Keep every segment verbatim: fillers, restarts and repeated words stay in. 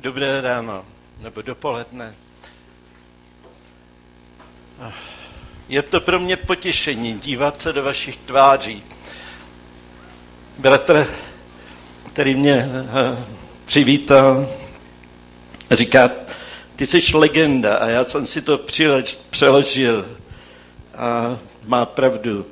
Dobré ráno, nebo dopoledne. Je to pro mě potěšení dívat se do vašich tváří. Bratr, který mě přivítal, říká, ty jsi legenda, a já jsem si to přilež, přeložil a má pravdu.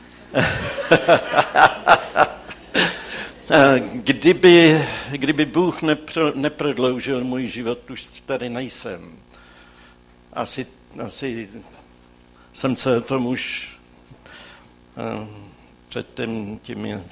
Kdyby, kdyby Bůh nepro, neprodloužil můj život, už tady nejsem. Asi, asi jsem se o tom už uh, před tím, těmi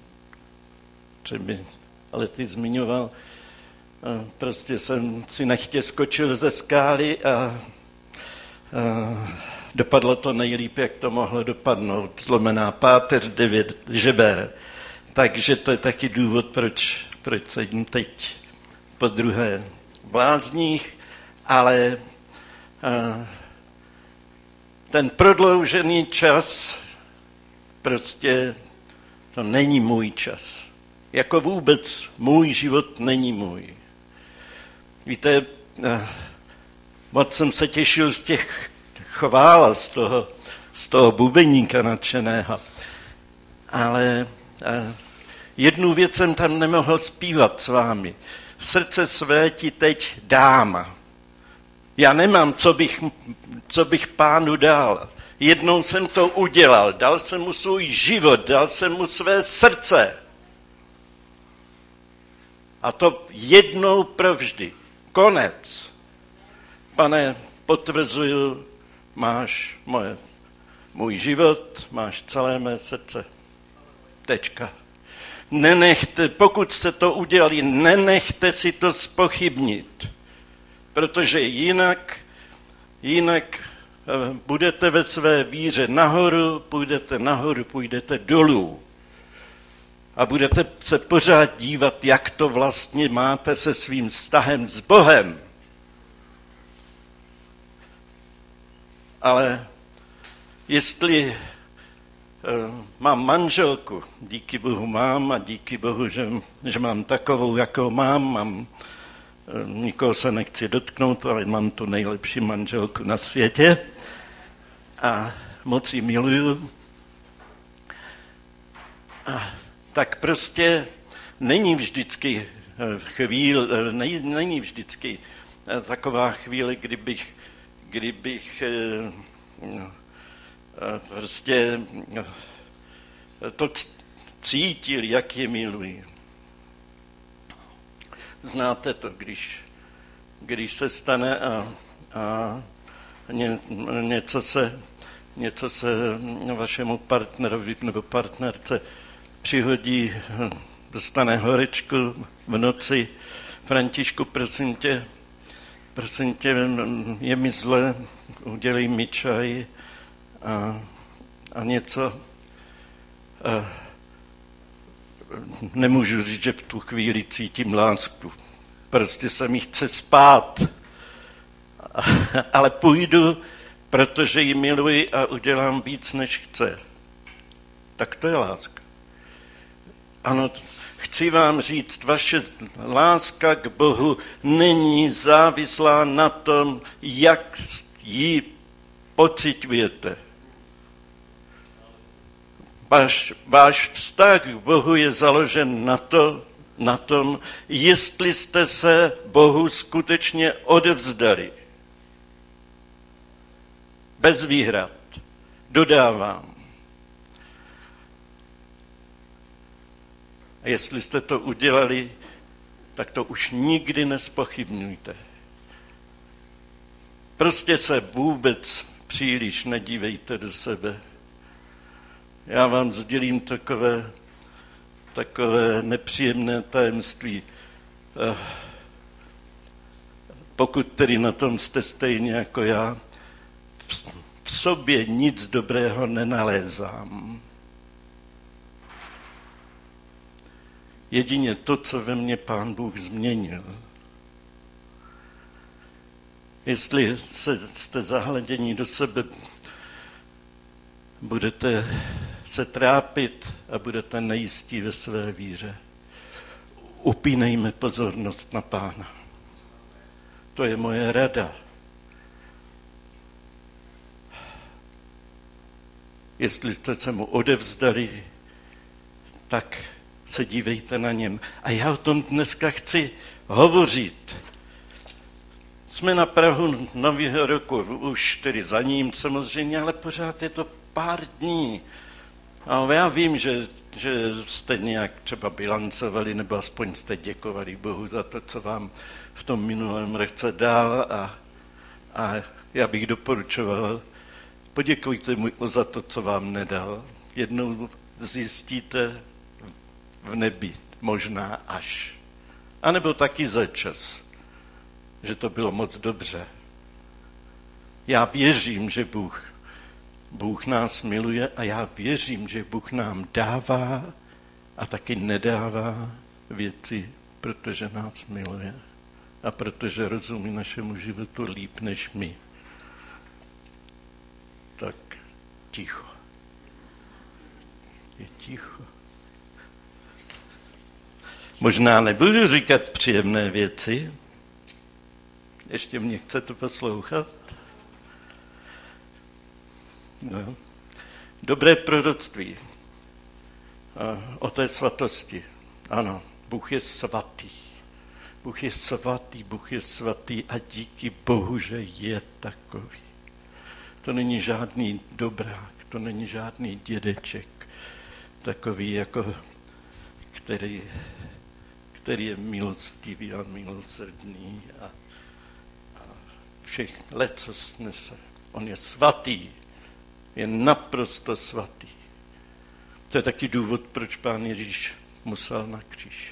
třemi lety zmiňoval. Uh, prostě jsem si nechtě skočil ze skály a uh, dopadlo to nejlíp, jak to mohlo dopadnout. Zlomená páteř, devět žeber. Takže to je taky důvod, proč, proč sedím teď po druhé v lázních, ale uh, ten prodloužený čas, prostě to není můj čas. Jako vůbec můj život není můj. Víte, uh, moc jsem se těšil z těch chvál, z toho, z toho bubeníka nadšeného, ale uh, jednu věc jsem tam nemohl zpívat s vámi. Srdce své ti teď dám. Já nemám, co bych, co bych pánu dal. Jednou jsem to udělal, dal jsem mu svůj život, dal jsem mu své srdce. A to jednou provždy. Konec. Pane, potvrzuju, máš moje, můj život, máš celé mé srdce. Tečka. Nenechte, pokud jste to udělali, nenechte si to zpochybnit, protože jinak, jinak budete ve své víře nahoru, půjdete nahoru, půjdete dolů a budete se pořád dívat, jak to vlastně máte se svým vztahem s Bohem. Ale jestli mám manželku, díky Bohu mám a díky Bohu, že, že mám takovou, jakou mám, mám, nikoho se nechci dotknout, ale mám tu nejlepší manželku na světě a moc ji miluju. A tak prostě není vždycky chvíle, není vždycky taková chvíle, kdybych, kdybych prostě to cítil, jak je miluji. Znáte to, když, když se stane a, a ně, něco, se, něco se vašemu partnerovi nebo partnerce přihodí, dostane horečku v noci. Františku, prosím tě, prosím tě, je mi zle, udělej mi čaj. A, a něco, a nemůžu říct, že v tu chvíli cítím lásku. Prostě se mi chce spát. A, ale půjdu, protože ji miluji a udělám víc, než chce. Tak to je láska. Ano, chci vám říct, vaše láska k Bohu není závislá na tom, jak ji pociťujete. Váš, váš vztah k Bohu je založen na, to, na tom, jestli jste se Bohu skutečně odevzdali. Bez výhrad. Dodávám. A jestli jste to udělali, tak to už nikdy nezpochybňujte. Prostě se vůbec příliš nedívejte do sebe. Já vám sdělím takové, takové nepříjemné tajemství. Pokud tedy na tom jste stejně jako já, v sobě nic dobrého nenalézám. Jedině to, co ve mně Pán Bůh změnil. Jestli se, jste zahledění do sebe, budete se trápit a budete nejistí ve své víře. Upínejme pozornost na Pána. To je moje rada. Jestli jste se mu odevzdali, tak se dívejte na něm. A já o tom dneska chci hovořit. Jsme na prahu nového roku, už tedy za ním samozřejmě, ale pořád je to pár dní. A já vím, že, že jste nějak třeba bilancovali, nebo aspoň jste děkovali Bohu za to, co vám v tom minulém roce dal. A, a já bych doporučoval, poděkujte mu za to, co vám nedal. Jednou zjistíte v nebi, možná až. A nebo taky za čas, že to bylo moc dobře. Já věřím, že Bůh, Bůh nás miluje a já věřím, že Bůh nám dává a taky nedává věci, protože nás miluje a protože rozumí našemu životu líp než my. Tak ticho. Je ticho. Možná nebudu říkat příjemné věci. Ještě mě chcete poslouchat? No. Dobré proroctví o té svatosti. Ano, Bůh je svatý. Bůh je svatý, Bůh je svatý a díky Bohu, že je takový. To není žádný dobrák, to není žádný dědeček, takový jako, který, který je milostivý a milosrdný a, a všech let, co snese. On je svatý, je naprosto svatý. To je taky důvod, proč Pán Ježíš musel na kříž.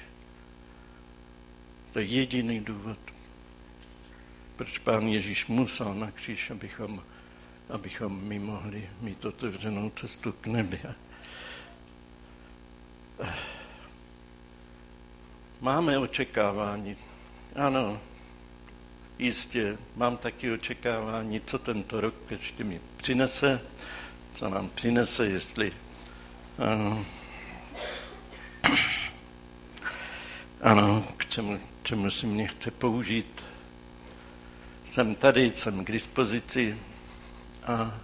To je jediný důvod, proč Pán Ježíš musel na kříž, abychom, abychom my mohli mít otevřenou cestu k nebi. Máme očekávání. Ano, jistě, mám taky očekávání, co tento rok ještě mi přinese, co nám přinese, jestli... Ano, ano k čemu, čemu si mě chce použít. Jsem tady, jsem k dispozici a, a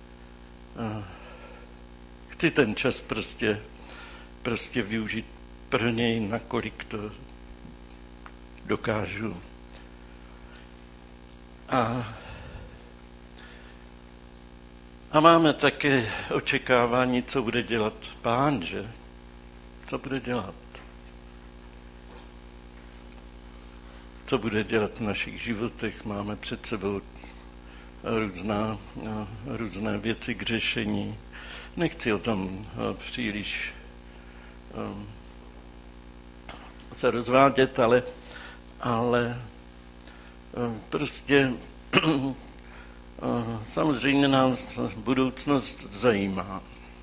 chci ten čas prostě, prostě využít pro něj, nakolik to dokážu. A, a máme také očekávání, co bude dělat Pán, že? Co bude dělat? Co bude dělat v našich životech? Máme před sebou různá, různé věci k řešení. Nechci o tom příliš um, se rozvádět, ale, ale um, prostě um, samozřejmě nás budoucnost zajímá.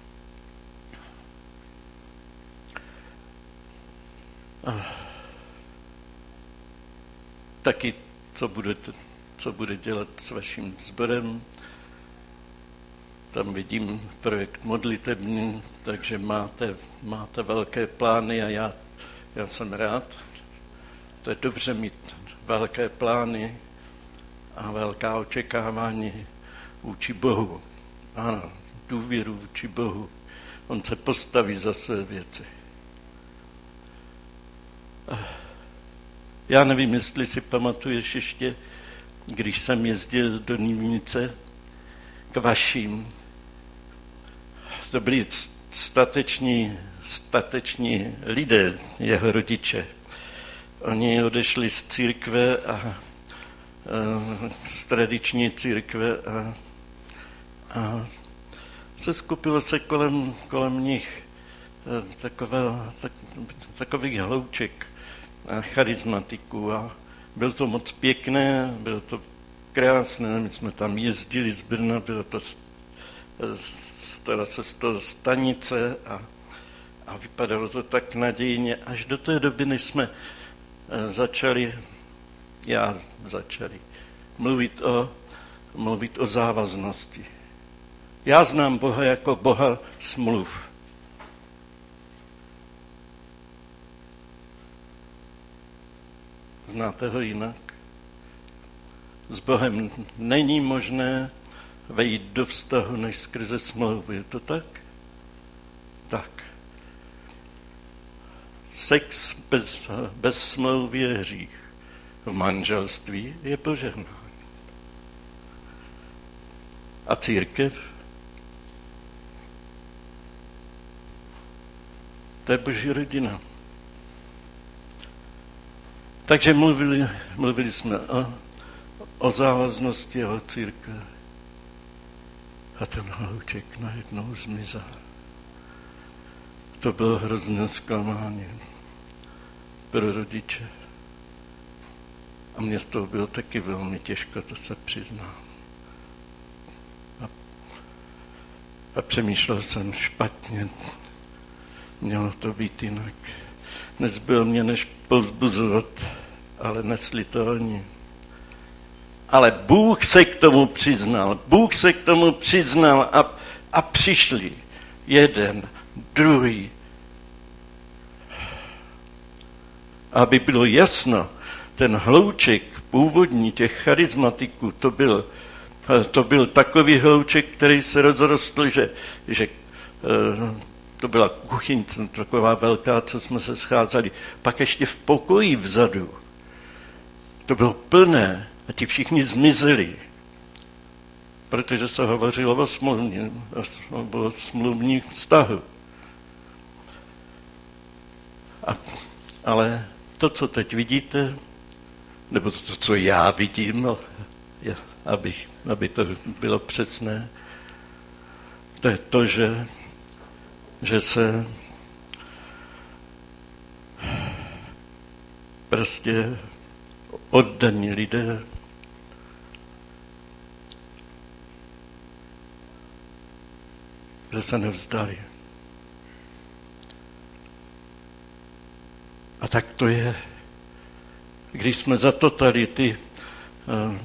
Uh, taky, co budete, co bude dělat s vaším sborem. Tam vidím projekt modlitební, takže máte, máte velké plány a já, já jsem rád. To je dobře mít velké plány a velká očekávání vůči Bohu. Ano, důvěru vůči Bohu. On se postaví za své věci. Já nevím, jestli si pamatuješ ještě, když jsem jezdil do Nivnice k vašim. To byli stateční, stateční lidé, jeho rodiče. Oni odešli z církve a, a z tradiční církve a, a se skupilo se kolem, kolem nich takové, tak, takových hlouček a charizmatiků a bylo to moc pěkné, bylo to krásné, my jsme tam jezdili z Brna, bylo to stala se z toho stanice a, a vypadalo to tak nadějně, až do té doby, než jsme začali, já začali mluvit o, mluvit o závaznosti. Já znám Boha jako Boha smluv. Znáte ho jinak? s Bohem není možné vejít do vztahu než skrze smlouvu. Je to tak? Tak. Sex bez, bez smlouvy je hřích. V manželství je požehnání. A církev? To je Boží rodina. Takže mluvili, mluvili jsme o, o závaznosti a o církve. A ten hlouček najednou zmizel. To bylo hrozné zklamání pro rodiče. A mně z toho bylo taky velmi těžko, to se přiznám. A, a přemýšlel jsem špatně. Mělo to být jinak. Nezbyl mě než povzbuzovat, ale nesli to oni. Ale Bůh se k tomu přiznal. Bůh se k tomu přiznal a, a přišli jeden, druhý. Aby bylo jasno, ten hlouček původní těch charismatiků, to byl, to byl takový hlouček, který se rozrostl, že, že to byla kuchyňce, taková velká, co jsme se scházeli. Pak ještě v pokoji vzadu. To bylo plné a ti všichni zmizeli. Protože se hovořilo o smluvním, o smluvním vztahu. A, ale to, co teď vidíte, nebo to, co já vidím, aby, aby to bylo přesné, to je to, že, že se prostě oddaní lidé že se nevzdali. A tak to je, když jsme za totality uh,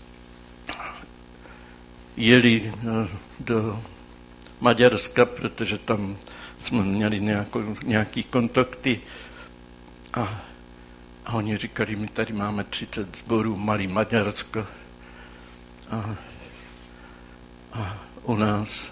jeli uh, do Maďarska, protože tam jsme měli nějakou, nějaký kontakty a, a oni říkali, my tady máme třicet sborů, malý Maďarsko a, a u nás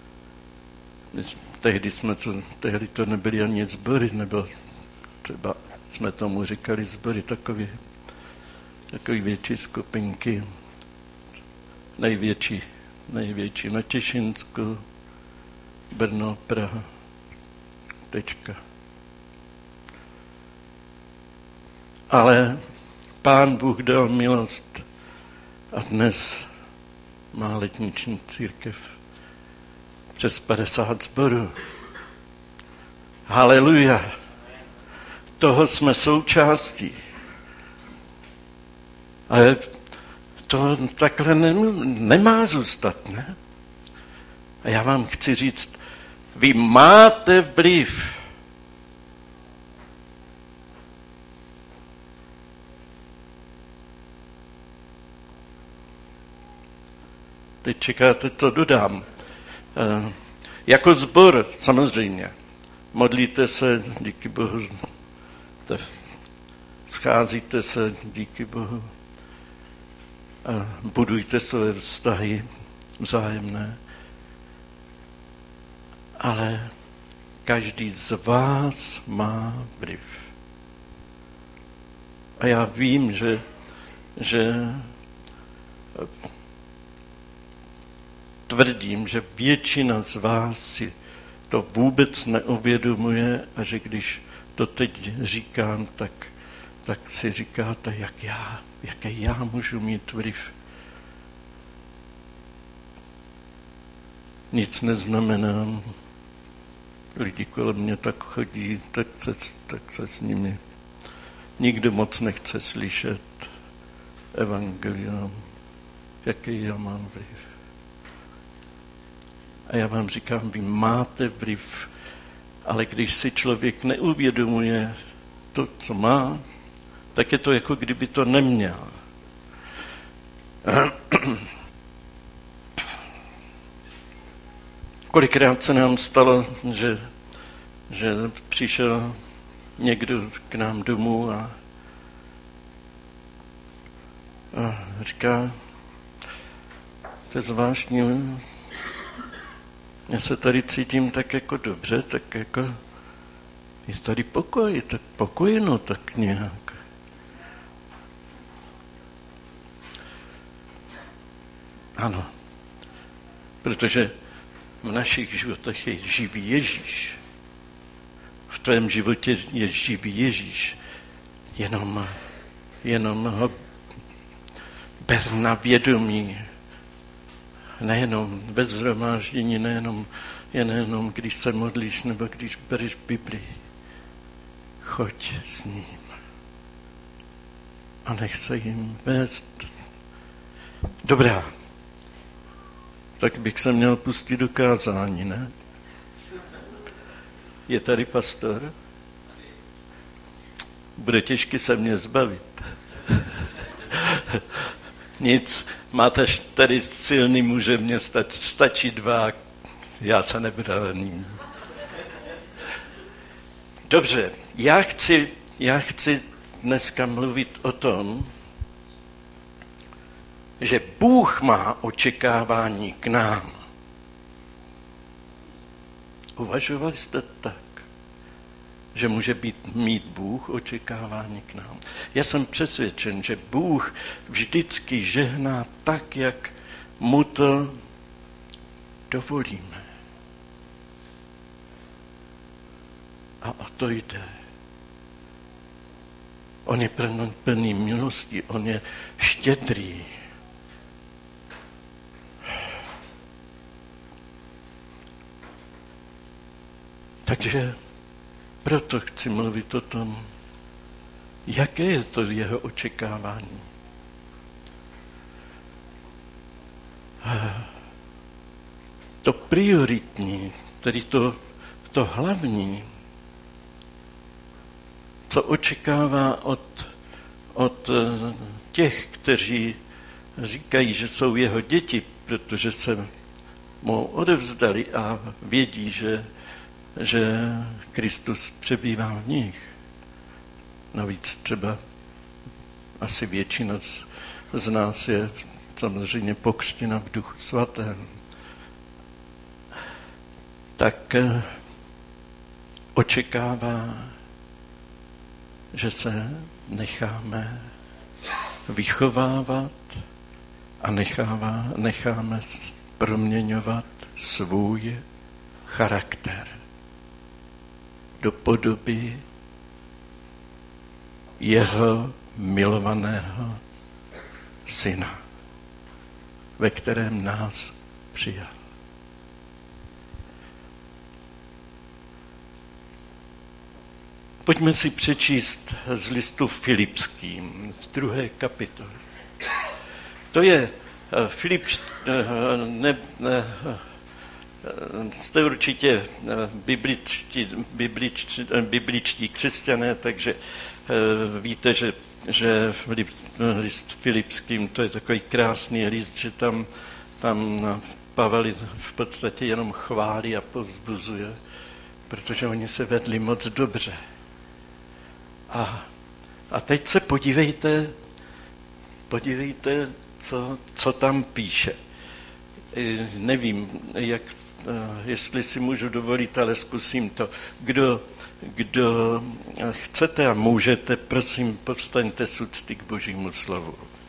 tehdy jsme to, tehdy to nebyly ani sbory, nebo třeba jsme tomu říkali sbory, takový, takový větší skupinky, největší, největší na Těšínsku, Brno, Praha, tečka. Ale Pán Bůh dal milost a dnes má letniční církev přes padesát sborů. Haleluja. Toho jsme součástí. Ale to takhle nemá zůstat, ne? A já vám chci říct, vy máte vliv. Teď čekáte, co dodám. E, jako sbor, samozřejmě. Modlíte se, díky Bohu. Scházíte se, díky Bohu. A budujte své vztahy vzájemné. Ale každý z vás má vliv. A já vím, že, že tvrdím, že většina z vás si to vůbec neuvědomuje a že když to teď říkám, tak, tak si říkáte, jak já, jaké já můžu mít vliv. Nic neznamenám. Lidi kolem mě tak chodí, tak se, tak se s nimi nikdo moc nechce slyšet evangelium, jaký já mám vliv. A já vám říkám, vy máte vliv, ale když si člověk neuvědomuje to, co má, tak je to jako kdyby to neměl. Kolikrát se nám stalo, že, že přišel někdo k nám domů a, A říká, to je zvláštní, já se tady cítím tak jako dobře, tak jako je tady pokoj, tak pokojno tak nějak. Ano, protože v našich životech je živý Ježíš. V tvém životě je živý Ježíš. Jenom, jenom ho ber na vědomí. Nejenom bez shromáždění, nejenom, nejenom když se modlíš nebo když bereš Biblii. Choď s ním. A nech se jim vést. Dobrá. Tak bych se měl pustit do kázání, ne? Je tady pastor? Bude těžké se mě zbavit. Nic, máte tady silný muže, mě stačí, stačí dva, já se nebráním. Dobře, já chci, já chci dneska mluvit o tom, že Bůh má očekávání k nám. Uvažovali jste tak, že může být, mít Bůh očekávání k nám? Já jsem přesvědčen, že Bůh vždycky žehná tak, jak mu to dovolíme. A o to jde. On je plný milosti, on je štědrý. Takže proto chci mluvit o tom, jaké je to jeho očekávání. To prioritní, tedy to, to hlavní, co očekává od, od těch, kteří říkají, že jsou jeho děti, protože se mu odevzdali a vědí, že že Kristus přebývá v nich. Navíc třeba asi většina z, z nás je samozřejmě pokřtěna v Duchu Svatém. Tak eh, očekává, že se necháme vychovávat a nechává, necháme proměňovat svůj charakter do podoby jeho milovaného syna, ve kterém nás přijal. Pojďme si přečíst z listu Filipským, z druhé kapitoly. To je Filip, ne, ne, jste určitě bibličtí, bibličtí, bibličtí křesťané, takže víte, že, že list Filipským, to je takový krásný list, že tam, tam Pavel v podstatě jenom chválí a povzbuzuje, protože oni se vedli moc dobře. A, a teď se podívejte, podívejte, co, co tam píše. Nevím, jak, jestli si můžu dovolit, ale zkusím to. Kdo, kdo chcete a můžete, prosím, povstaňte s úcty k Božímu slovu.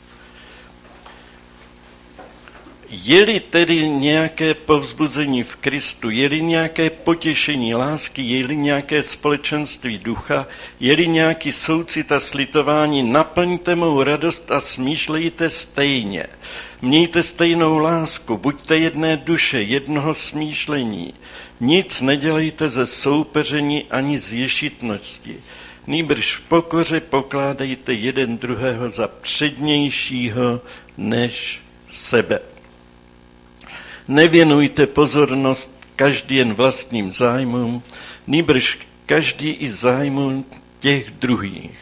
Je-li tedy nějaké povzbuzení v Kristu, je-li nějaké potěšení lásky, je-li nějaké společenství ducha, je-li nějaký soucit a slitování, naplňte mou radost a smýšlejte stejně. Mějte stejnou lásku, buďte jedné duše, jednoho smýšlení. Nic nedělejte ze soupeření ani z ješitnosti. Nýbrž v pokoře pokládejte jeden druhého za přednějšího než sebe. Nevěnujte pozornost každý jen vlastním zájmům, nýbrž každý i zájmům těch druhých.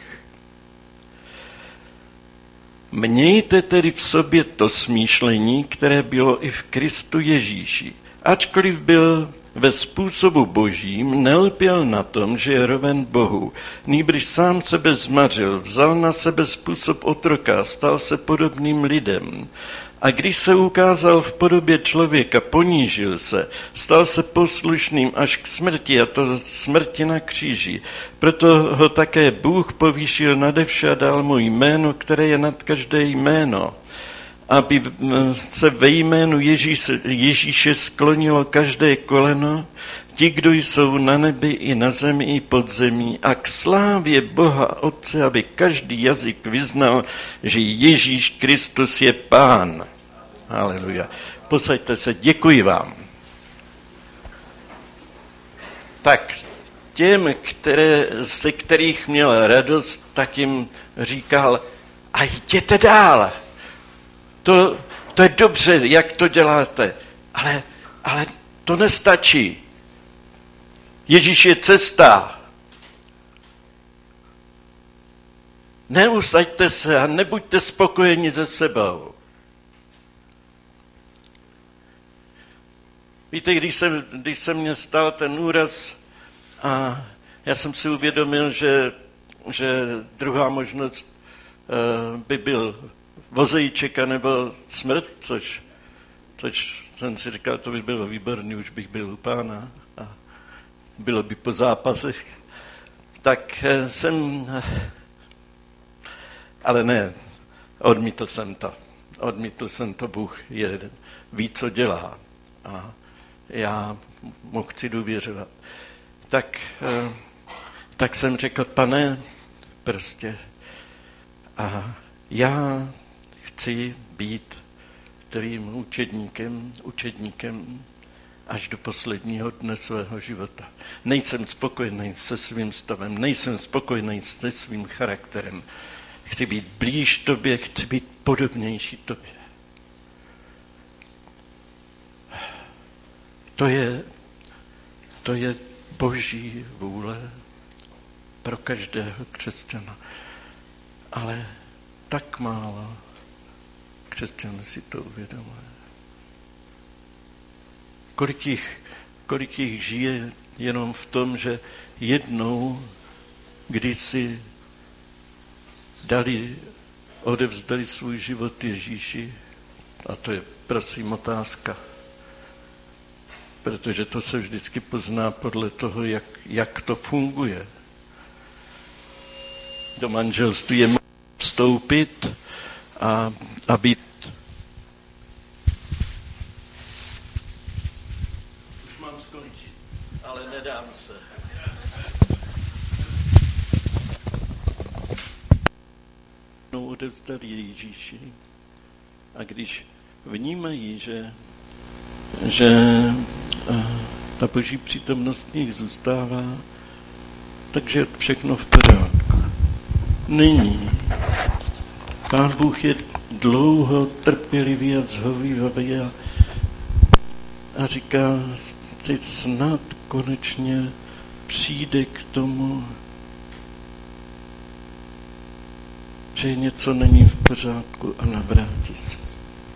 Mějte tedy v sobě to smýšlení, které bylo i v Kristu Ježíši. Ačkoliv byl ve způsobu božím, nelpěl na tom, že je roven Bohu, nýbrž sám sebe zmařil, vzal na sebe způsob otroka, stal se podobným lidem. A když se ukázal v podobě člověka, ponížil se, stal se poslušným až k smrti, a to smrti na kříži. Proto ho také Bůh povýšil nade vše a dal mu jméno, které je nad každé jméno, aby se ve jménu Ježíše, Ježíše sklonilo každé koleno, ti, kdo jsou na nebi i na zemi i pod zemí, a k slávě Boha Otce, aby každý jazyk vyznal, že Ježíš Kristus je Pán. Haleluja. Posaďte se, děkuji vám. Tak, těm, které, ze kterých měl radost, tak jim říkal, a jděte dál. To, to je dobře, jak to děláte, ale, ale to nestačí. Ježíš je cesta. Neusaďte se a nebuďte spokojeni se sebou. Víte, když se, když se mně stal ten úraz a já jsem si uvědomil, že, že druhá možnost uh, by byl vozejíček nebo smrt, což, což jsem si říkal, to by bylo výborný, už bych byl u Pána a bylo by po zápasech. Tak uh, jsem, uh, ale ne, odmítl jsem to. Odmítl jsem to, Bůh je, ví, co dělá. A já mu chci důvěřovat. Tak, tak jsem řekl, Pane, prostě, a já chci být tvým učedníkem, učedníkem až do posledního dne svého života. Nejsem spokojený se svým stavem, nejsem spokojený se svým charakterem. Chci být blíž tobě, chci být podobnější tobě. To je, to je boží vůle pro každého křesťana. Ale tak málo křesťanů si to uvědomuje. Kolik jich, kolik jich žije jenom v tom, že jednou, když si dali, odevzdali svůj život Ježíši, a to je prosím otázka, protože to se vždycky pozná podle toho, jak, jak to funguje. Do manželství je vstoupit a, a být. Už mám skončit, ale nedám se. No, odevzdali Ježíši. A když vnímají, že, že ta boží přítomnost v nich zůstává, takže všechno v pořádku. Nyní. Pán Bůh je dlouho trpělivý a zhovývavý a, a říká, že snad konečně přijde k tomu, že něco není v pořádku a navrátí se.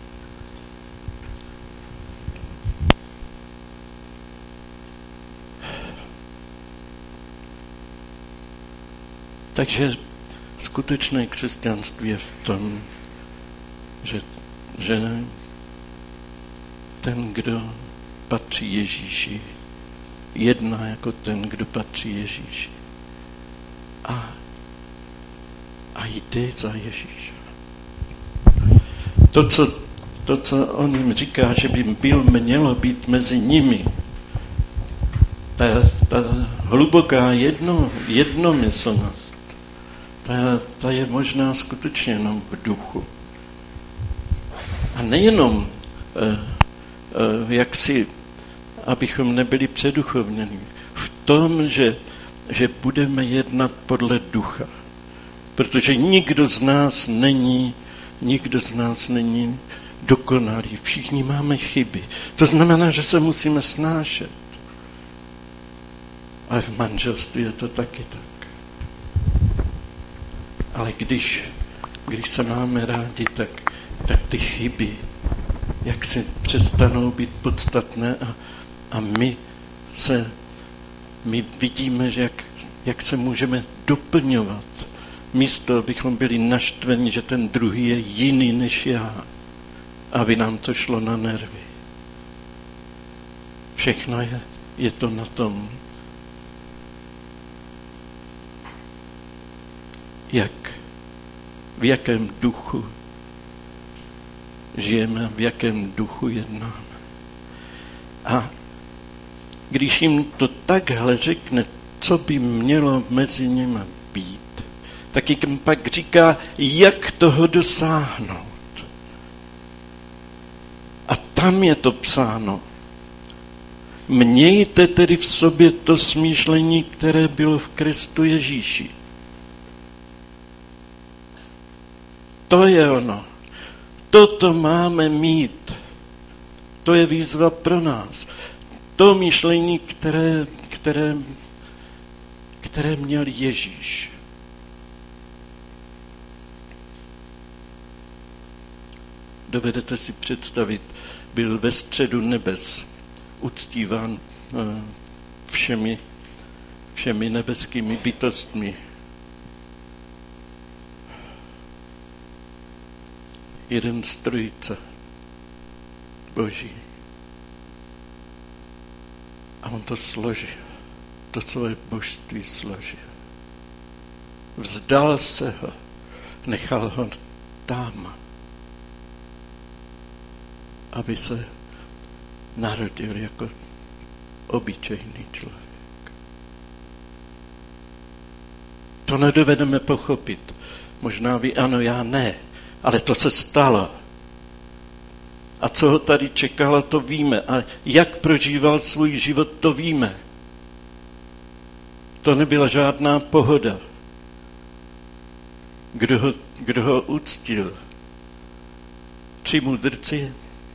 Takže skutečné křesťanství je v tom, že, že ten, kdo patří Ježíši, jedná jako ten, kdo patří Ježíši. A, a jde za Ježíšem. To co, to, co on jim říká, že by byl, mělo být mezi nimi, ta, ta hluboká jedno, jednomyslnost, ta, ta je možná skutečně jenom v duchu. A nejenom eh, eh, jak si, abychom nebyli předuchovněni, v tom, že, že budeme jednat podle ducha. Protože nikdo z nás není, nikdo z nás není dokonalý. Všichni máme chyby. To znamená, že se musíme snášet. Ale v manželství je to taky tak. Ale když, když se máme rádi, tak, tak ty chyby, jak si přestanou být podstatné a, a my se my vidíme, že jak, jak se můžeme doplňovat. Místo, abychom byli naštveni, že ten druhý je jiný než já, aby nám to šlo na nervy. Všechno je, je to na tom, jak, v jakém duchu žijeme, v jakém duchu jednáme. A když jim to takhle řekne, co by mělo mezi nimi být, tak jim pak říká, jak toho dosáhnout. A tam je to psáno. Mějte tedy v sobě to smýšlení, které bylo v Kristu Ježíši. To je ono. Toto máme mít. To je výzva pro nás. To myšlení, které, které, které měl Ježíš. Dovedete si představit, byl ve středu nebes, uctíván všemi, všemi nebeskými bytostmi. Jeden z trojice Boží. A on to složil, to svoje božství složil. Vzdal se ho, nechal ho tam, aby se narodil jako obyčejný člověk. To nedovedeme pochopit. Možná vy ano, já ne, ale to se stalo. A co ho tady čekalo, to víme. A jak prožíval svůj život, to víme. To nebyla žádná pohoda. Kdo ho, kdo ho uctil? Tři mudrci.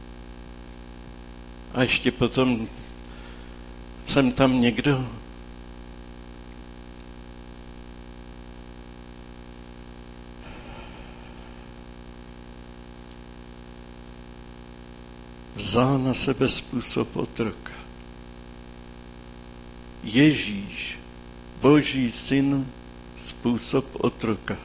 A ještě potom jsem tam někdo. Vzal na sebe způsob otroka. Ježíš, Boží syn, způsob otroka.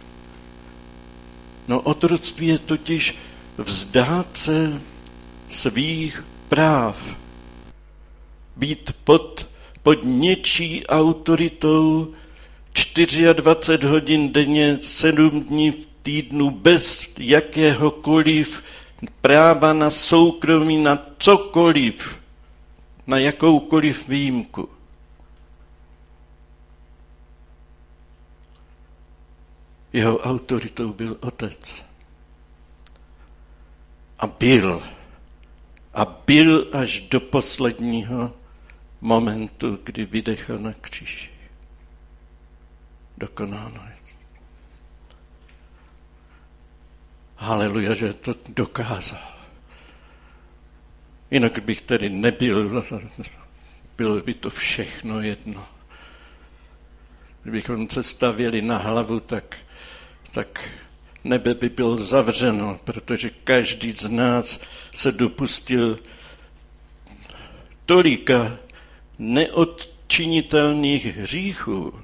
No otroctví je totiž vzdát se svých práv. Být pod, pod něčí autoritou dvacet čtyři hodin denně, sedm dní v týdnu, bez jakéhokoliv práva na soukromí, na cokoliv, na jakoukoliv výjimku. Jeho autoritou byl Otec. A byl. A byl až do posledního momentu, kdy vydechl na kříži. Dokonáno je. Haleluja, že to dokázal. Jinak bych tedy nebyl, bylo by to všechno jedno. Kdybychom se stavěli na hlavu, tak, tak nebe by bylo zavřeno, protože každý z nás se dopustil tolika neodčinitelných hříchů,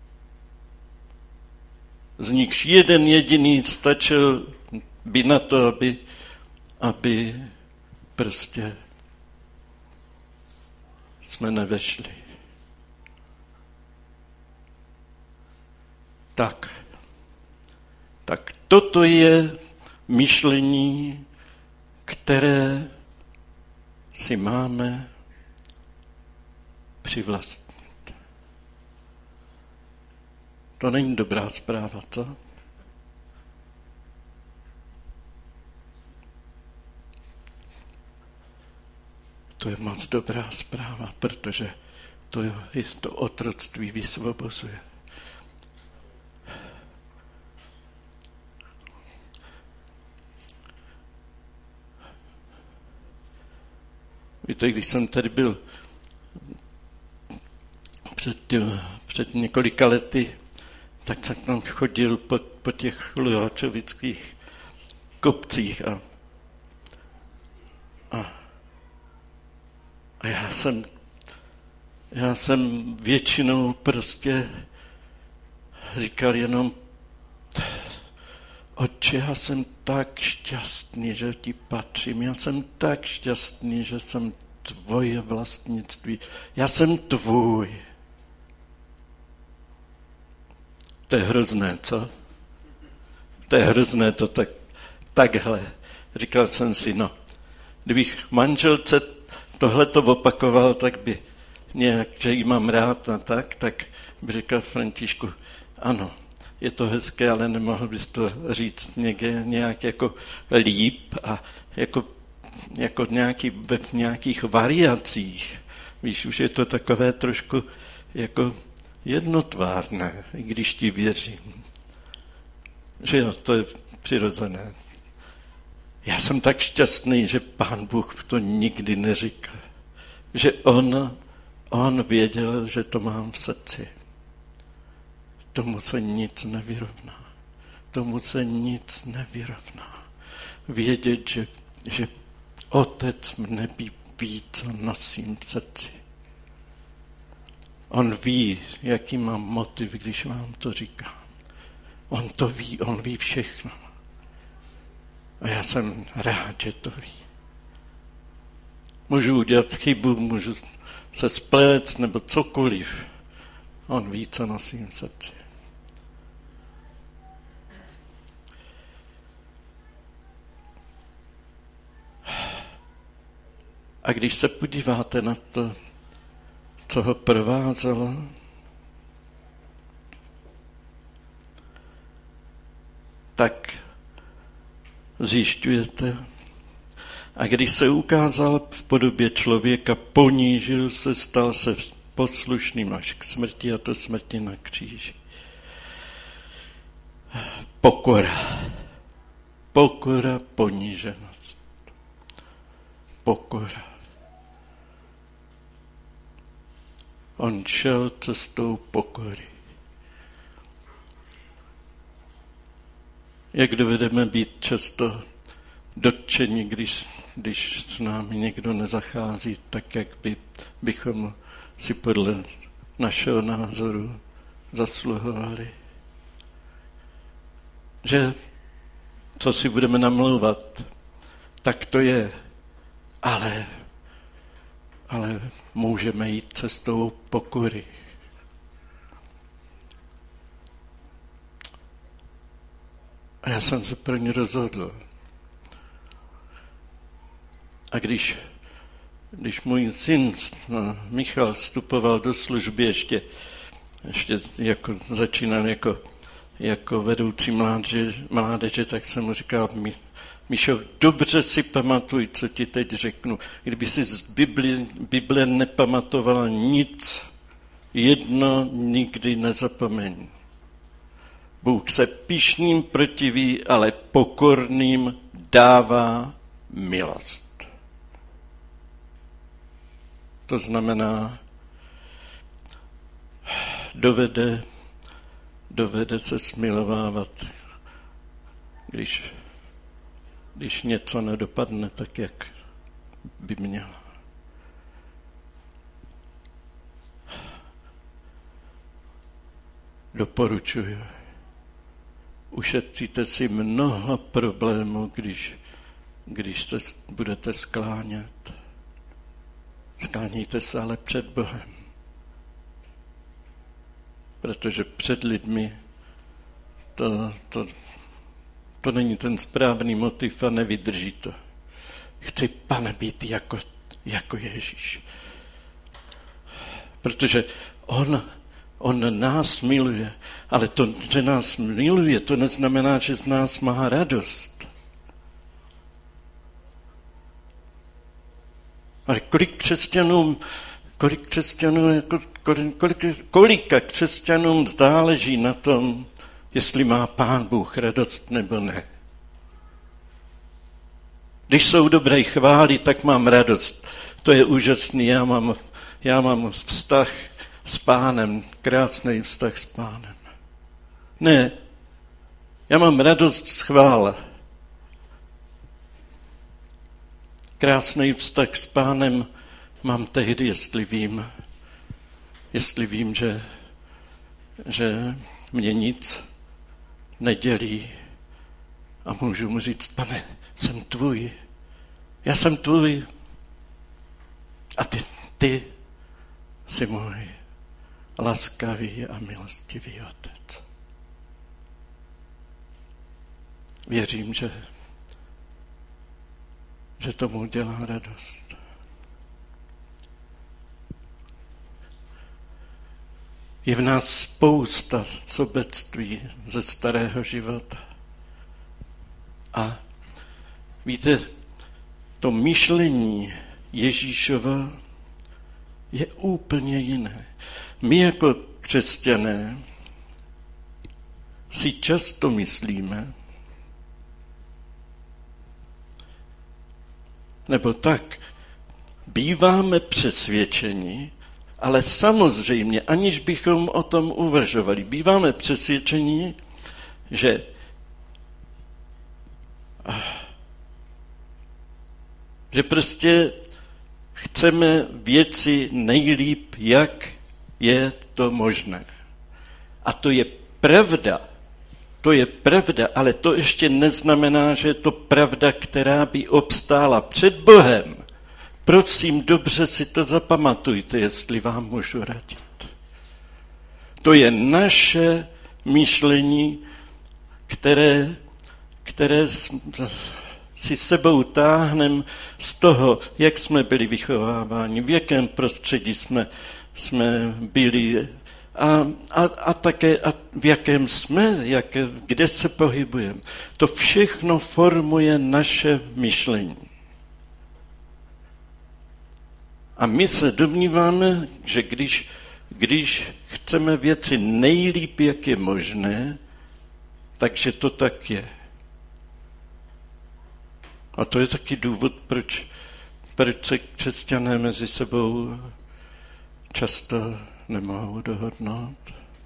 z nichž jeden jediný stačil by na to, aby, aby prostě jsme nevešli. Tak, tak toto je myšlení, které si máme přivlastnit. To není dobrá zpráva, co? To je moc dobrá zpráva, protože to, je, to otroctví vysvobozuje. Víte, když jsem tady byl před, před několika lety, tak jsem tam chodil po, po těch luháčovických kopcích a, a, a já jsem já jsem většinou prostě říkal jenom, Otče, já jsem tak šťastný, že ti patřím, já jsem tak šťastný, že jsem tvoje vlastnictví, já jsem tvůj. To je hrozné, co? To je hrozné to tak, takhle. Říkal jsem si, no, kdybych manželce tohleto opakoval, tak by nějak, že jí mám rád a tak, tak by říkal Františku, ano, je to hezké, ale nemohl bys to říct někde, nějak jako líp a jako, jako nějaký, ve nějakých variacích. Víš, už je to takové trošku jako jednotvárné, i když ti věřím. Že jo, to je přirozené. Já jsem tak šťastný, že Pán Bůh to nikdy neříkal. Že on, on věděl, že to mám v srdci. Tomu se nic nevyrovná. Tomu se nic nevyrovná. Vědět, že, že Otec v nebi ví, co nosím v srdci. On ví, jaký mám motiv, když vám to říkám. On to ví, on ví všechno. A já jsem rád, že to ví. Můžu udělat chybu, můžu se spléct nebo cokoliv. On ví, co nosím v srdci. A když se podíváte na to, co ho provázelo, tak zjišťujete, a když se ukázal v podobě člověka, ponížil se, stal se poslušným až k smrti, a to smrti na kříži. Pokora. Pokora, poníženost. Pokora. On šel cestou pokory. Jak dovedeme být často dotčeni, když, když s námi někdo nezachází tak, jak by, bychom si podle našeho názoru zasluhovali. Že co si budeme namlouvat, tak to je, ale, ale můžeme jít cestou pokory. A já jsem se pro ně rozhodl. A když, když můj syn no, Michal vstupoval do služby, ještě, ještě jako, začínal jako, jako vedoucí mládeže, mládeže, tak jsem mu říkal, Mi, Mišo, dobře si pamatuj, co ti teď řeknu. Kdyby si z Bible, Bible nepamatovala nic, jedno nikdy nezapomeň. Bůh se pyšným protiví, ale pokorným dává milost. To znamená, dovede, dovede se smilovávat, když, když něco nedopadne tak, jak by mělo. Doporučuji. Ušetříte si mnoho problémů, když, když se budete sklánět. Sklánějte se ale před Bohem. Protože před lidmi to, to, to není ten správný motiv a nevydrží to. Chci, Pane, být jako, jako Ježíš. Protože on, on nás miluje, ale to, že nás miluje, to neznamená, že z nás má radost. Ale kolik křesťanům, kolik křesťanů, jako, kolik, kolika křesťanům záleží na tom, jestli má Pán Bůh radost nebo ne. Když jsou dobré chvály, tak mám radost. To je úžasný, já mám, já mám vztah s Pánem, krásný vztah s Pánem. Ne, já mám radost z chvál. Krásný vztah s Pánem mám tehdy, jestli vím, jestli vím, že, že mě nic nedělí a můžu mu říct, Pane, jsem tvůj, já jsem tvůj a ty, ty jsi můj laskavý a milostivý Otec. Věřím, že, že tomu dělá radost. Je v nás spousta sobectví ze starého života. A víte, to myšlení Ježíšova je úplně jiné. My jako křesťané si často myslíme, nebo tak, býváme přesvědčeni, ale samozřejmě, aniž bychom o tom uvažovali, býváme přesvědčeni, že že prostě chceme věci nejlíp, jak je to možné. A to je pravda. To je pravda, ale to ještě neznamená, že je to pravda, která by obstála před Bohem. Prosím, dobře si to zapamatujte, jestli vám můžu radit. To je naše myšlení, které, které si sebou táhneme z toho, jak jsme byli vychováváni, v jakém prostředí jsme, jsme byli a, a, a také a v jakém jsme, jak, kde se pohybujeme. To všechno formuje naše myšlení. A my se domníváme, že když, když chceme věci nejlíp, jak je možné, takže to tak je. A to je taky důvod, proč, proč se křesťané mezi sebou často nemohou dohodnout.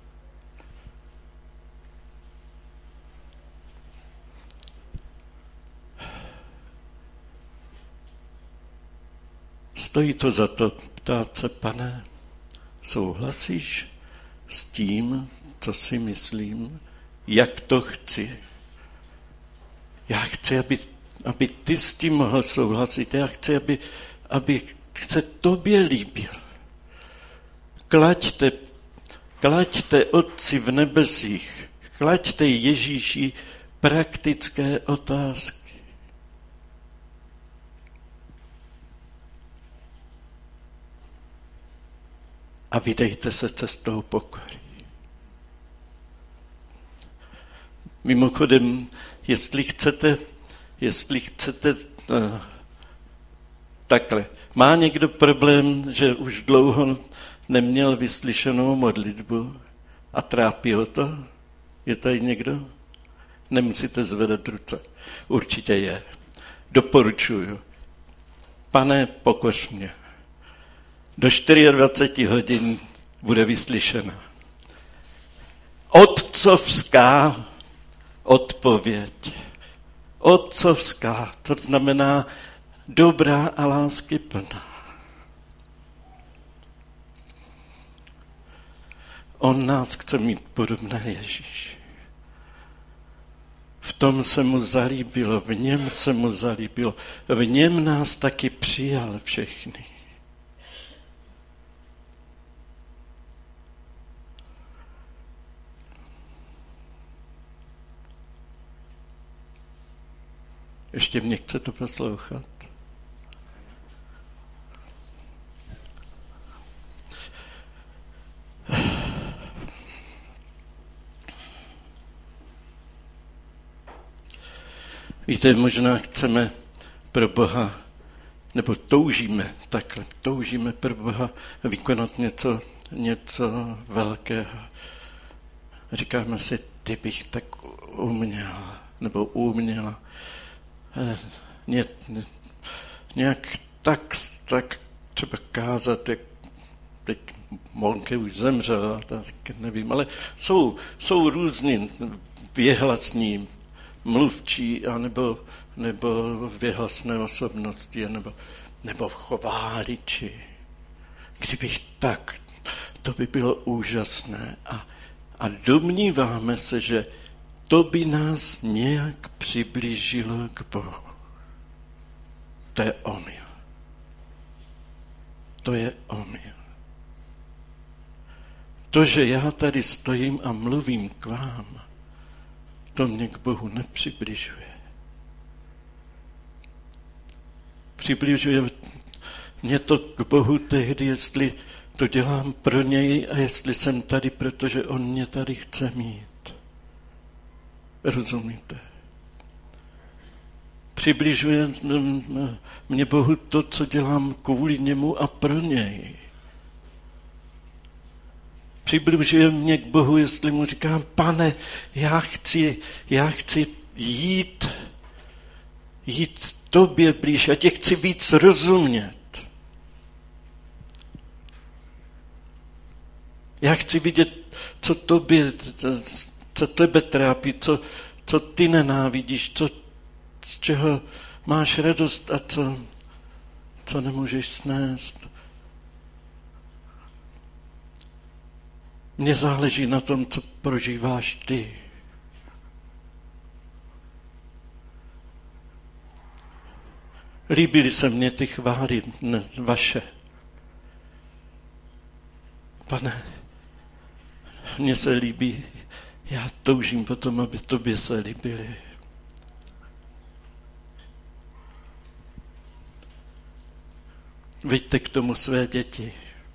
Stojí to za to ptát se, Pane, souhlasíš s tím, co si myslím, jak to chci? Já chci, aby, aby ty s tím mohl souhlasit. Já chci, aby, aby se tobě líbil. Klaďte, klaďte Otci v nebesích, klaďte Ježíši praktické otázky. A vydejte se cestou pokory. Mimochodem, jestli chcete, jestli chcete uh, takhle, má někdo problém, že už dlouho neměl vyslyšenou modlitbu a trápí ho to? Je tady někdo? Nemusíte zvedat ruce. Určitě je. Doporučuju. Pane, pokoř mě. Do dvacet čtyři hodin bude vyslyšena. Otcovská odpověď. Otcovská, to znamená dobrá a láskyplná. On nás chce mít podobné Ježíši. V tom se mu zalíbilo, v něm se mu zalíbilo, v něm nás taky přijal všechny. Ještě mě chce to poslouchat. Víte, možná chceme pro Boha, nebo toužíme takhle, toužíme pro Boha vykonat něco, něco velkého. Říkáme si, ty bych tak uměl, nebo uměla. Ně, ně, nějak tak, tak třeba kázat, jak teď Monke už zemřel, tak nevím, ale jsou, jsou různý věhlasní mluvčí, anebo, nebo věhlasné osobnosti, nebo, nebo chováliči. Kdybych tak, to by bylo úžasné. A, a domníváme se, že to by nás nějak přiblížilo k Bohu. To je omyl. To je omyl. To, že já tady stojím a mluvím k vám, to mě k Bohu nepřibližuje. Přibližuje mě to k Bohu tehdy, jestli to dělám pro něj a jestli jsem tady, protože on mě tady chce mít. Rozumíte? Přibližuje mě Bohu to, co dělám kvůli němu a pro něj. Přibližuje mě k Bohu, jestli mu říkám, Pane, já chci, já chci jít, jít tobě blíž, já tě chci víc rozumět. Já chci vidět, co tobě, co tebe trápí, co, co ty nenávidíš, co, z čeho máš radost a co, co nemůžeš snést. Mně záleží na tom, co prožíváš ty. Líbily se mně ty chvály vaše. Pane, mně se líbí, já toužím potom, aby tobě se líbily. Veďte k tomu své děti.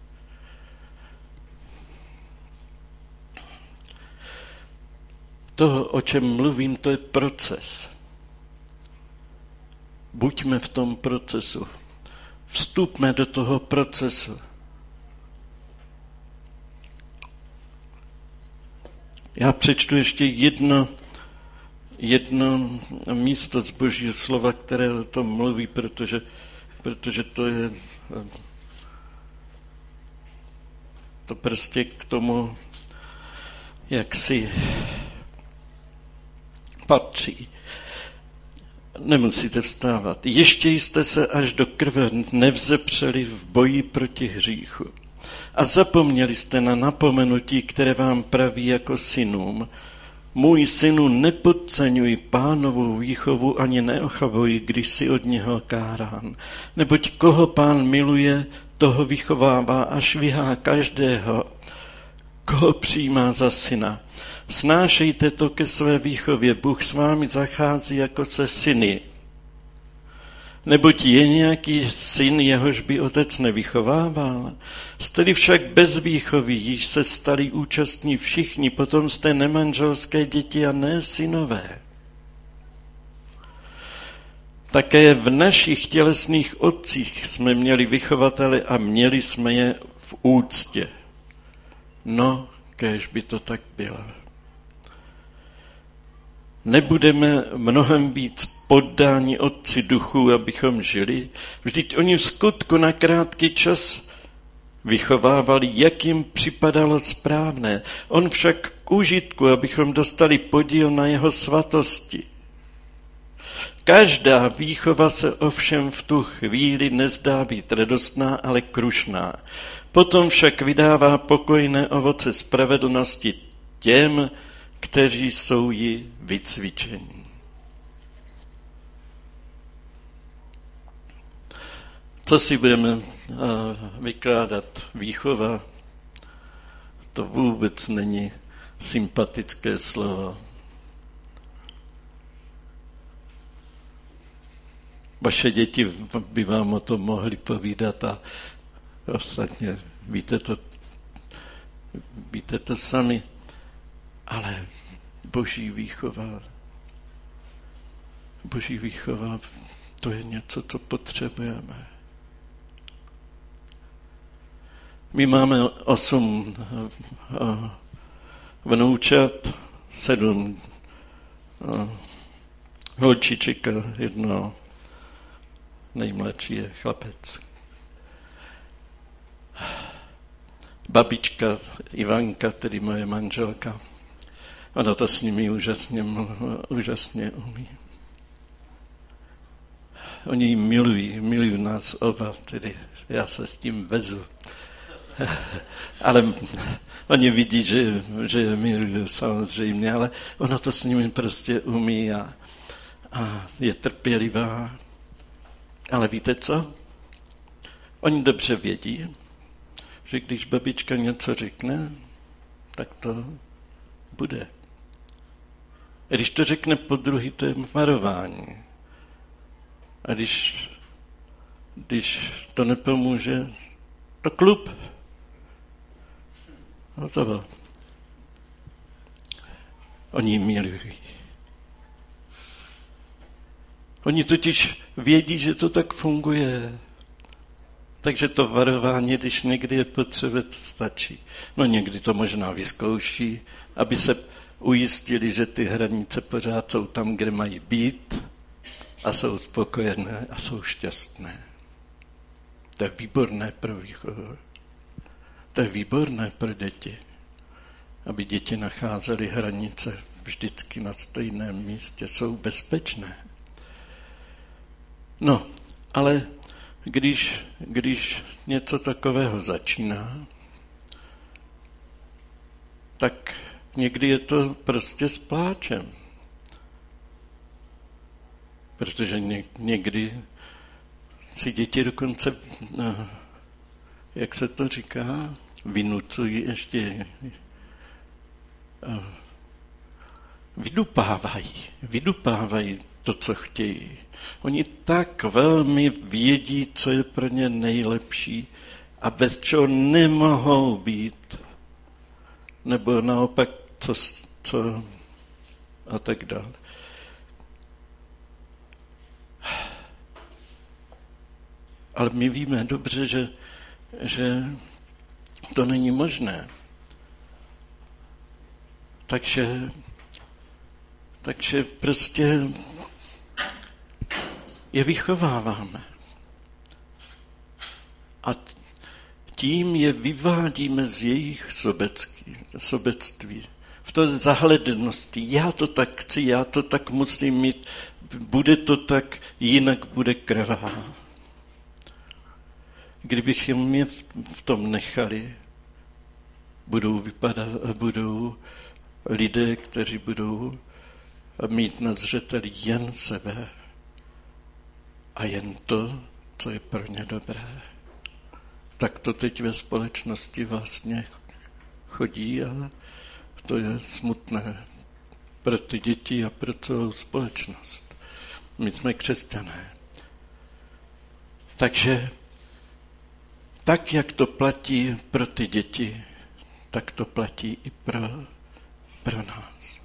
To, o čem mluvím, to je proces. Buďme v tom procesu. Vstupme do toho procesu. Já přečtu ještě jedno, jedno místo z Božího slova, které o tom mluví, protože, protože to je to prostě k tomu, jak si patří. Nemusíte vstávat. Ještě jste se až do krve nevzepřeli v boji proti hříchu. A zapomněli jste na napomenutí, které vám praví jako synům. Můj synu, nepodceňuj Pánovu výchovu ani neochavuj, když si od něho kárán. Neboť koho Pán miluje, toho vychovává a švihá každého, koho přijímá za syna. Snášejte to ke své výchově, Bůh s vámi zachází jako se syny. Neboť je nějaký syn, jehož by otec nevychovával. Jste-li však bez výchovy, již se stali účastní všichni, potom jste nemanželské děti a ne synové. Také v našich tělesných otcích jsme měli vychovatele a měli jsme je v úctě. No, kéž by to tak bylo. Nebudeme mnohem víc poddáni Otci duchu, abychom žili? Vždyť oni v skutku na krátký čas vychovávali, jak jim připadalo správné. On však k užitku, abychom dostali podíl na jeho svatosti. Každá výchova se ovšem v tu chvíli nezdá být radostná, ale krušná. Potom však vydává pokojné ovoce spravedlnosti těm, kteří jsou ji vycvičení. Co si budeme vykládat? Výchova, to vůbec není sympatické slovo. Vaše děti by vám o tom mohly povídat a ostatně víte to, víte to sami. Ale Boží výchova, Boží výchova, to je něco, co potřebujeme. My máme osm vnoučat, sedm holčiček a jedno nejmladší je chlapec. Babička Ivanka, tedy moje manželka, ona to s nimi úžasně, úžasně umí. Oni milují, milují nás oba, tedy já se s tím vezu. Ale oni vidí, že, že je milují samozřejmě, ale ono to s nimi prostě umí a, a je trpělivá. Ale víte co? Oni dobře vědí, že když babička něco řekne, tak to bude. A když to řekne po druhý, to je varování. A když, když to nepomůže, to klub. Hotovo. Oni milují. Oni totiž vědí, že to tak funguje. Takže to varování, když někdy je potřeba, to stačí. No někdy to možná vyzkouší, aby se ujistili, že ty hranice pořád jsou tam, kde mají být a jsou spokojené a jsou šťastné. To je výborné pro výchovu. To je výborné pro děti, aby děti nacházely hranice vždycky na stejném místě, jsou bezpečné. No, ale když, když něco takového začíná, tak někdy je to prostě s pláčem. Protože někdy si děti dokonce, no, jak se to říká, vynucují ještě, vydupávají, vydupávají to, co chtějí. Oni tak velmi vědí, co je pro ně nejlepší a bez čeho nemohou být. Nebo naopak, co, co a tak dále. Ale my víme dobře, že, že to není možné. Takže, takže prostě je vychováváme. A tím je vyvádíme z jejich sobecký, sobectví. V té zahledenosti. Já to tak chci, já to tak musím mít, bude to tak, jinak bude krvá. Kdybychom je v tom nechali, budou vypadat, budou lidé, kteří budou mít na zřeteli jen sebe a jen to, co je pro ně dobré. Tak to teď ve společnosti vlastně chodí a to je smutné pro ty děti a pro celou společnost. My jsme křesťané. Takže tak, jak to platí pro ty děti, tak to platí i pro, pro nás.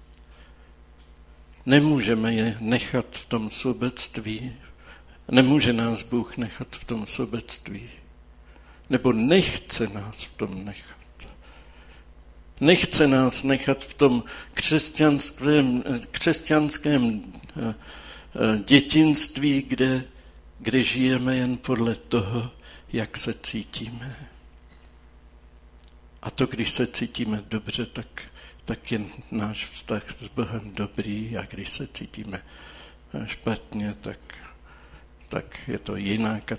Nemůžeme je nechat v tom sobectví, nemůže nás Bůh nechat v tom sobectví, nebo nechce nás v tom nechat. Nechce nás nechat v tom křesťanském, křesťanském dětinství, kde, kde žijeme jen podle toho, jak se cítíme. A to, když se cítíme dobře, tak, tak je náš vztah s Bohem dobrý, a když se cítíme špatně, tak, tak je to jinak.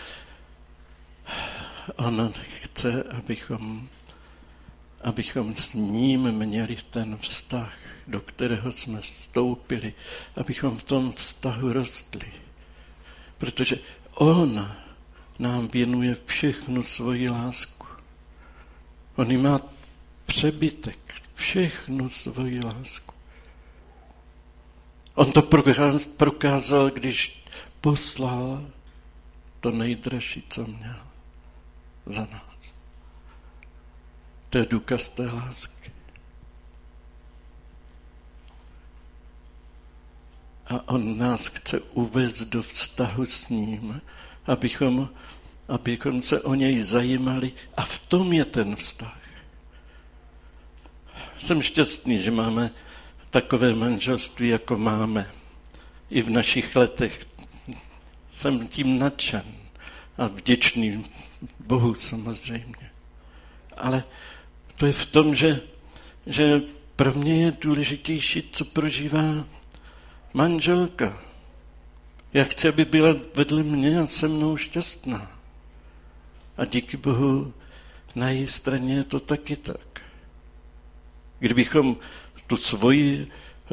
On chce, abychom, abychom s ním měli ten vztah, do kterého jsme vstoupili, abychom v tom vztahu rostli. Protože on nám věnuje všechnu svoji lásku. On má přebytek, všechnu svoji lásku. On to prokázal, když poslal to nejdražší, co měl za nás. To je důkaz té lásky. A on nás chce uvést do vztahu s ním, abychom, abychom se o něj zajímali. A v tom je ten vztah. Jsem šťastný, že máme takové manželství, jako máme. I v našich letech jsem tím nadšen a vděčný Bohu samozřejmě. Ale to je v tom, že, že pro mě je důležitější, co prožívá manželka. Já chci, aby byla vedle mě a se mnou šťastná. A díky Bohu Na její straně je to taky tak. Kdybychom tu svoji,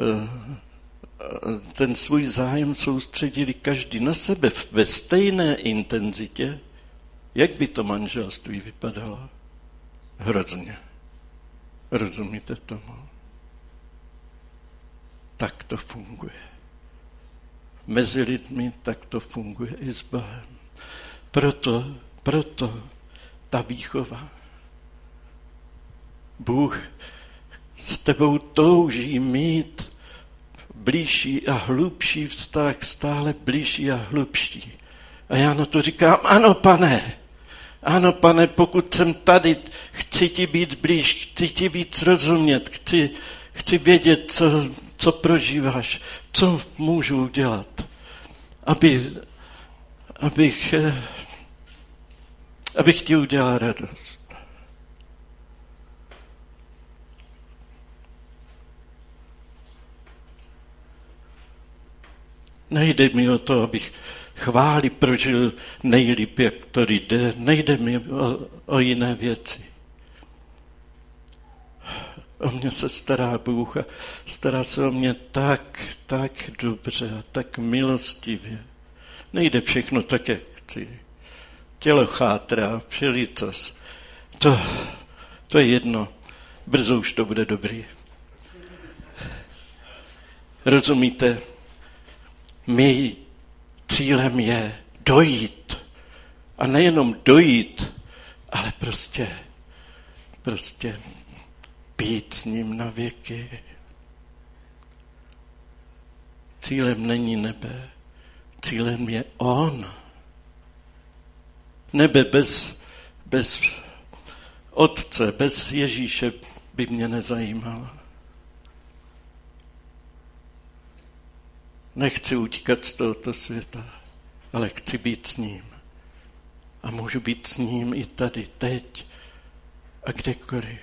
ten svůj zájem soustředili každý na sebe ve stejné intenzitě, jak by to manželství vypadalo? Hrozně. Rozumíte tomu? Tak to funguje. Mezi lidmi tak to funguje i s Bohem. Proto, proto ta výchova. Bůh s tebou touží mít blížší a hlubší vztah, stále blížší a hlubší. A já na to říkám, ano, pane, ano, pane, pokud jsem tady, chci ti být blíž, chci ti víc rozumět, chci, chci vědět, co, co prožíváš, co můžu udělat, aby, abych, abych ti udělal radost. Nejde mi o to, abych chvály prožil nejlíp, jak to jde. Nejde mi o, o jiné věci. O mě se stará Bůh a stará se o mě tak, tak dobře a tak milostivě. Nejde všechno tak, jak chci. Tělo chátrá, všelicos. To, to je jedno. Brzo už to bude dobrý. Rozumíte? My cílem je dojít. A nejenom dojít, ale prostě, prostě být s ním na věky. Cílem není nebe, cílem je on. Nebe bez, bez Otce, bez Ježíše by mě nezajímalo. Nechci utíkat z tohoto světa, ale chci být s ním. A můžu být s ním i tady, teď a kdekoliv.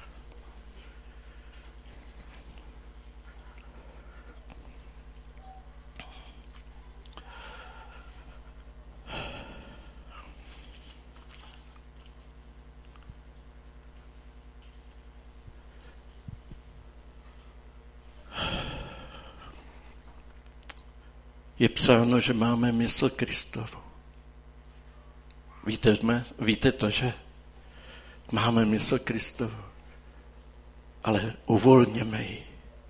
Je psáno, že máme mysl Kristovu. Víte, víte to, že? Máme mysl Kristovu, ale uvolněme ji.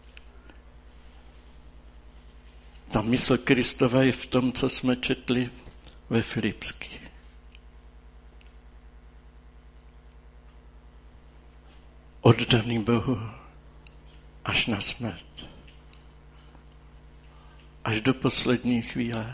Ta mysl Kristova je v tom, co jsme četli ve Filipský. Oddaný Bohu až na smrt. Až do poslední chvíle.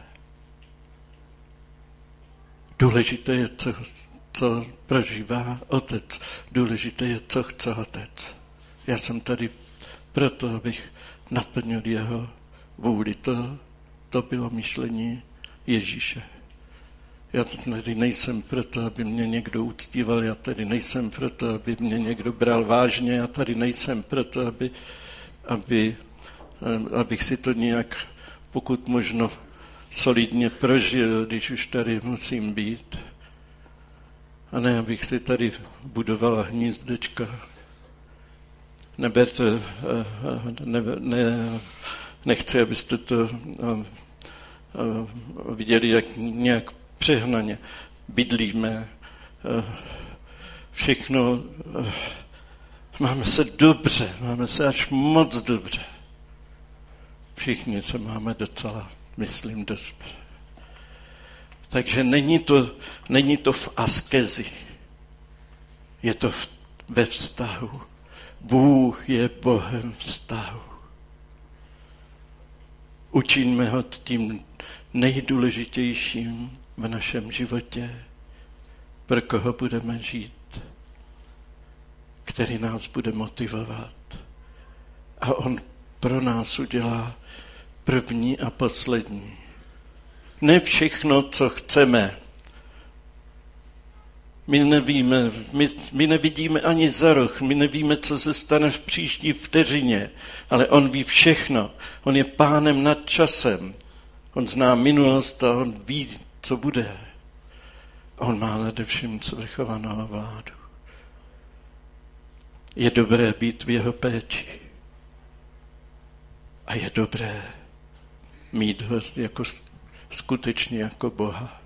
Důležité je, co, co prožívá otec. Důležité je, co chce otec. Já jsem tady proto, abych naplnil jeho vůli. To, to bylo myšlení Ježíše. Já tady nejsem proto, aby mě někdo uctíval, já tady nejsem proto, aby mě někdo bral vážně, já tady nejsem proto, aby, aby, abych si to nějak pokud možno solidně prožil, když už tady musím být. A ne, abych si tady budovala hnízdečka. Neberte, ne, ne, nechci, abyste to viděli jak nějak přehnaně. Bydlíme, všechno, máme se dobře, máme se až moc dobře. Všichni se máme docela, myslím, dobře. Takže není to, není to v askezi, je to v, ve vztahu. Bůh je Bohem vztahu. Učiňme ho tím nejdůležitějším v našem životě, pro koho budeme žít, který nás bude motivovat. A on pro nás udělá první a poslední. Ne všechno, co chceme. My nevíme, my, my nevidíme ani za roh, my nevíme, co se stane v příští vteřině, ale on ví všechno. On je pánem nad časem. On zná minulost a on ví, co bude. On má nade vším svrchovanou vládu. Je dobré být v jeho péči. A je dobré mít ho jako, skutečně jako Boha.